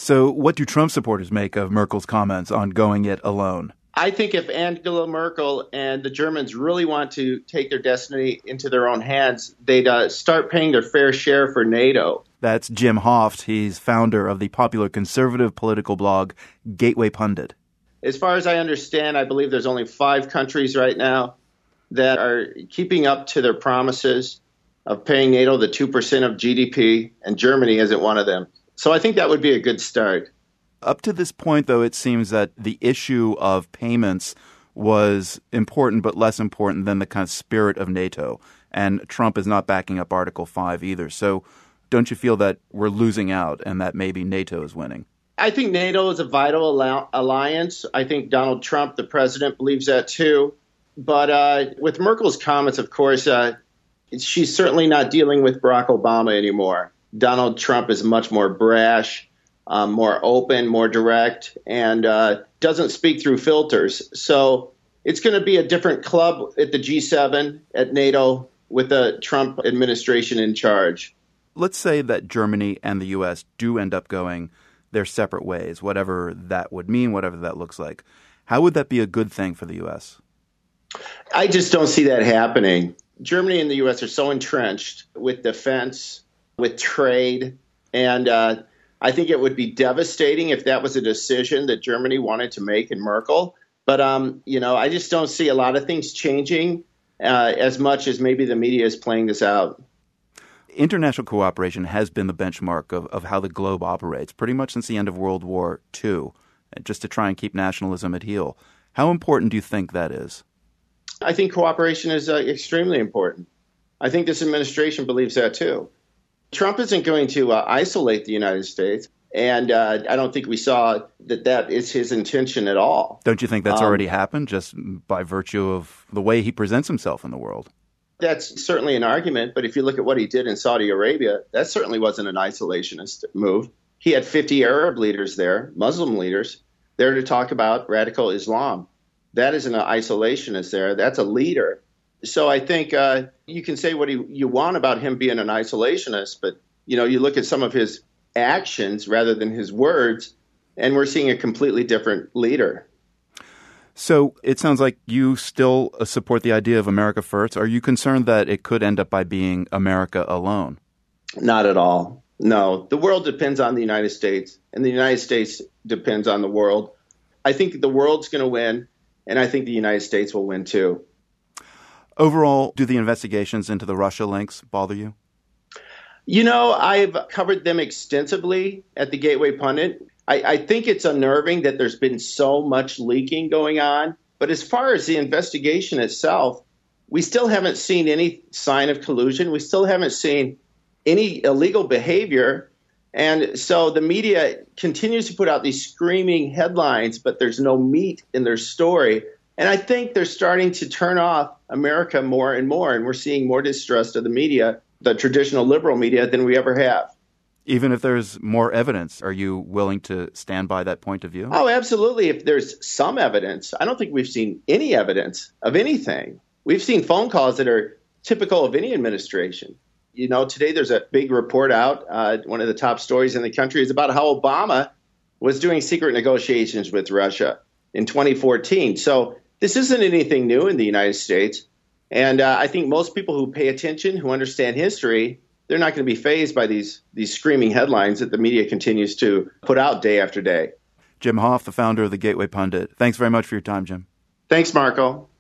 So what do Trump supporters make of Merkel's comments on going it alone? I think if Angela Merkel and the Germans really want to take their destiny into their own hands, they'd start paying their fair share for NATO. That's Jim Hoft. He's founder of the popular conservative political blog Gateway Pundit. As far as I understand, I believe there's only 5 countries right now that are keeping up to their promises of paying NATO the 2% of GDP, and Germany isn't one of them. So I think that would be a good start. Up to this point, though, it seems that the issue of payments was important but less important than the kind of spirit of NATO. And Trump is not backing up Article 5 either. So don't you feel that we're losing out and that maybe NATO is winning? I think NATO is a vital alliance. I think Donald Trump, the president, believes that too. But with Merkel's comments, of course, she's certainly not dealing with Barack Obama anymore. Donald Trump is much more brash, more open, more direct, and doesn't speak through filters. So it's going to be a different club at the G7, at NATO, with the Trump administration in charge. Let's say that Germany and the U.S. do end up going their separate ways, whatever that would mean, whatever that looks like. How would that be a good thing for the U.S.? I just don't see that happening. Germany and the U.S. are so entrenched with defense, with trade, and I think it would be devastating if that was a decision that Germany wanted to make in Merkel. But, I just don't see a lot of things changing as much as maybe the media is playing this out. International cooperation has been the benchmark of how the globe operates pretty much since the end of World War II, just to try and keep nationalism at heel. How important do you think that is? I think cooperation is extremely important. I think this administration believes that too. Trump isn't going to isolate the United States, and I don't think we saw that is his intention at all. Don't you think that's already happened just by virtue of the way he presents himself in the world? That's certainly an argument, but if you look at what he did in Saudi Arabia, that certainly wasn't an isolationist move. He had 50 Arab leaders there, Muslim leaders, there to talk about radical Islam. That isn't an isolationist there. That's a leader. So I think you can say what you want about him being an isolationist, but you look at some of his actions rather than his words, and we're seeing a completely different leader. So it sounds like you still support the idea of America first. Are you concerned that it could end up by being America alone? Not at all. No, the world depends on the United States, and the United States depends on the world. I think the world's going to win, and I think the United States will win too. Overall, do the investigations into the Russia links bother you? I've covered them extensively at the Gateway Pundit. I think it's unnerving that there's been so much leaking going on. But as far as the investigation itself, we still haven't seen any sign of collusion. We still haven't seen any illegal behavior. And so the media continues to put out these screaming headlines, but there's no meat in their story. And I think they're starting to turn off America more and more. And we're seeing more distrust of the media, the traditional liberal media, than we ever have. Even if there's more evidence, are you willing to stand by that point of view? Oh, absolutely. If there's some evidence. I don't think we've seen any evidence of anything. We've seen phone calls that are typical of any administration. Today there's a big report out. One of the top stories in the country is about how Obama was doing secret negotiations with Russia in 2014. So this isn't anything new in the United States. And I think most people who pay attention, who understand history, they're not going to be fazed by these screaming headlines that the media continues to put out day after day. Jim Hoft, the founder of the Gateway Pundit. Thanks very much for your time, Jim. Thanks, Marco.